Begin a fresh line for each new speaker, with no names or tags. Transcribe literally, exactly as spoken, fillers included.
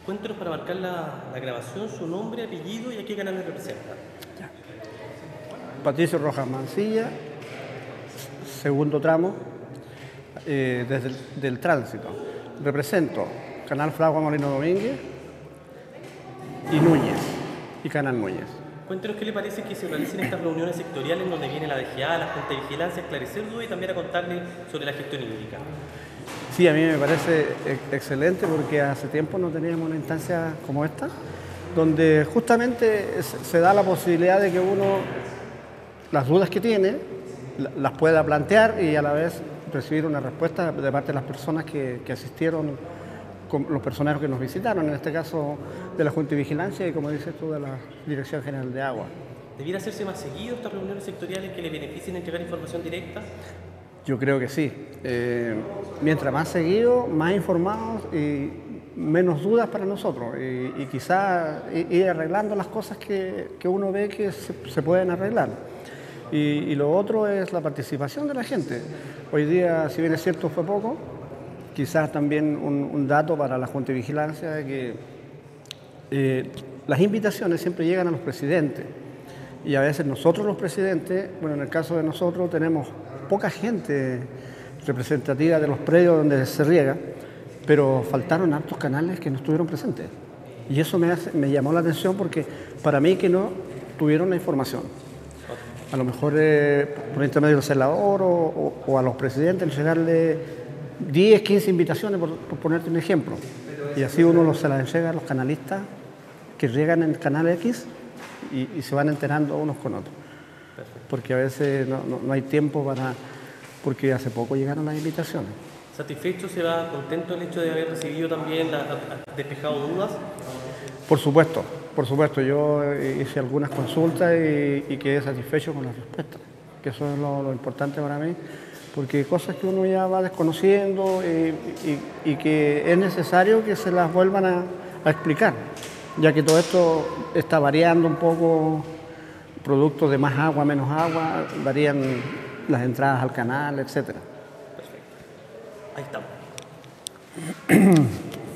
Cuéntenos para marcar la, la grabación su nombre, apellido y a qué canal le representa.
Ya. Patricio Rojas Mancilla, segundo tramo, eh, desde el del tránsito. Represento Canal Fragua Molino Domínguez y Núñez, y Canal Núñez.
Cuéntenos qué le parece que se realicen estas reuniones sectoriales donde viene la D G A, la Junta de Vigilancia, a esclarecer dudas y también a contarle sobre la gestión hídrica.
Sí, a mí me parece excelente porque hace tiempo no teníamos una instancia como esta, donde justamente se da la posibilidad de que uno las dudas que tiene las pueda plantear y a la vez recibir una respuesta de parte de las personas que, que asistieron, los personeros que nos visitaron, en este caso de la Junta de Vigilancia y, como dices tú, de la Dirección General de Agua.
¿Debiera hacerse más seguido estas reuniones sectoriales que le beneficien entregar información directa?
Yo creo que sí. Eh, mientras más seguido, más informados y menos dudas para nosotros. Y, y quizás ir arreglando las cosas que, que uno ve que se, se pueden arreglar. Y, y lo otro es la participación de la gente. Hoy día, si bien es cierto, fue poco, quizás también un, un dato para la Junta de Vigilancia de que eh, las invitaciones siempre llegan a los presidentes. Y a veces nosotros los presidentes, bueno, en el caso de nosotros tenemos poca gente representativa de los predios donde se riega, pero faltaron hartos canales que no estuvieron presentes. Y eso me, hace, me llamó la atención porque para mí que no tuvieron la información. A lo mejor eh, por intermedio del celador o, o, o a los presidentes entregarle diez, quince invitaciones, por, por ponerte un ejemplo. Y así uno los, se las entrega a los canalistas que riegan en el canal X y, y se van enterando unos con otros. Porque a veces no, no, no hay tiempo para... porque hace poco llegaron las invitaciones.
¿Satisfecho, se va contento el hecho de haber recibido también, la, ha despejado dudas?
Por supuesto, por supuesto. Yo hice algunas consultas y, y quedé satisfecho con las respuestas, que eso es lo, lo importante para mí, porque cosas que uno ya va desconociendo y, y, y que es necesario que se las vuelvan a, a explicar, ya que todo esto está variando un poco. Productos de más agua, menos agua, varían las entradas al canal, etcétera.
Perfecto. Ahí estamos.